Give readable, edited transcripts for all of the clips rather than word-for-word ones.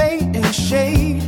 stay in shade.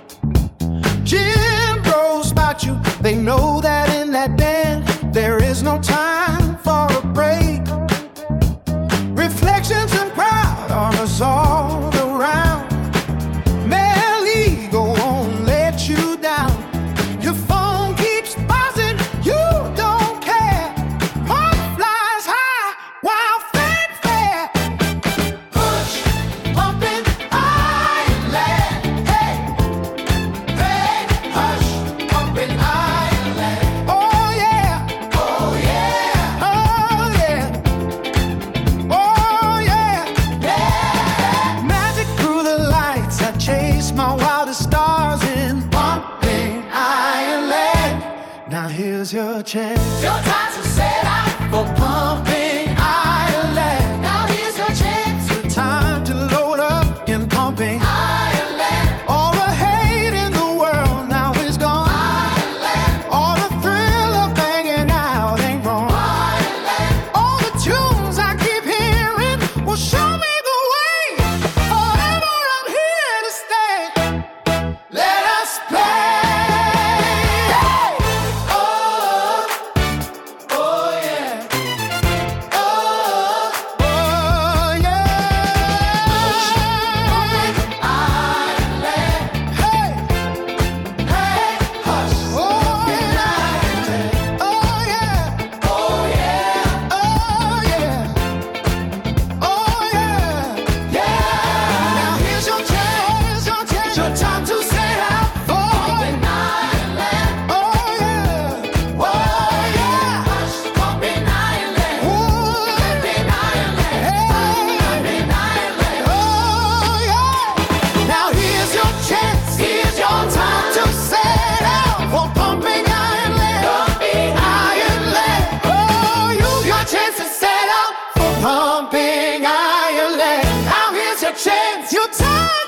Gym bros spot you, they know that in that bed there is no time for a break. Reflections and crowd on us all around. Male ego won't let you down. Your phone keeps buzzing, you don't care. Heart flies high while fanfare. Push, pumping, island. Hey, hey, hush, pumping island. Oh yeah, oh yeah, oh yeah, oh yeah, yeah. Magic through the lights, I chase my wildest stars in pumping island. Now here's your chance. Your time to set out for pumping island. Now here's your chance. Your time to load up in pumping island. All the hate in the world now is gone. Island. All the thrill of banging out ain't wrong. Island. All the tunes I keep hearing will show me the way. Forever I'm here to stay. Let us play. Oh, oh yeah. Oh, oh yeah. Island. Hey, hey, hush. Oh yeah. Oh yeah. Oh yeah. Oh yeah. Oh yeah. Yeah. Now here's your chance. Your time to set out for pumping island. Oh yeah. Oh yeah. Hush, pumping island. Pumping island. Hey. Pumping island. Oh yeah. Now here's your chance. Here's your time to set out for pumping island. Pumping island. Oh, you got chance to set out for pumping island. Now here's your chance. Your time.